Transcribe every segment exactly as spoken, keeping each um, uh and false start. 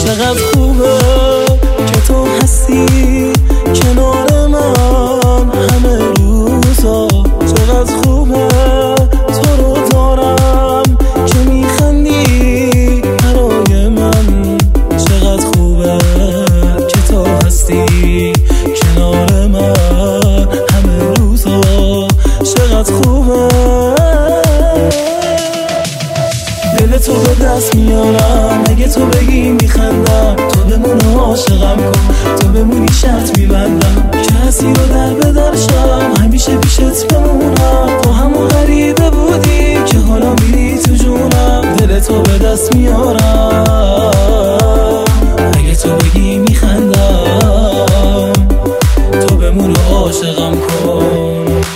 چقدر خوبه که تو هستی کنار من همه روزا. چقدر خوبه تو رو دارم که میخندی برای من. چقدر خوبه که تو هستی کنار من همه روزا. چقدر خوبه دل تو به دست میارم اگه تو بگی میخندم. تو بمون عاشقم کن، تو بمونی شرط میبندم. کسی رو در به در شم همیشه پیشت بمونم. تو همون غریبه بودی که حالا میری تو جونم. دل تو به دست میارم اگه تو بگی میخندم. تو بمون عاشقم کن.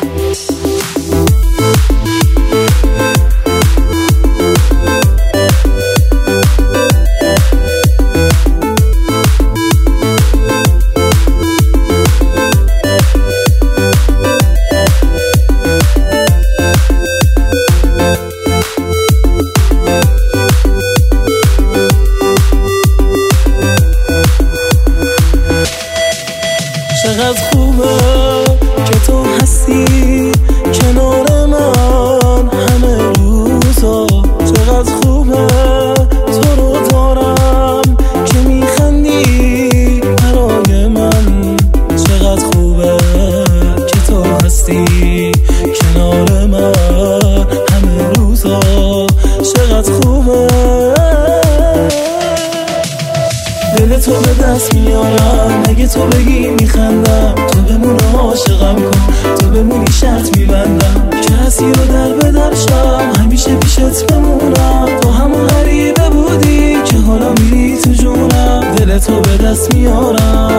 چقدر خوبه که تو هستی کنار من همه روزا. چقدر خوبه تو رو دارم که میخندی برای من. چقدر خوبه که تو هستی کنار من همه روزا. چقدر خوبه دل تو به دست میارم اگه تو بگی میخندم. تو بمون عاشقم کن، تو بمونی شرط میبندم. کسی رو در به در شم همیشه پیشت بمونم. تو همون غریبه بودی که حالا میری تو جونم. دل تو به دست میارم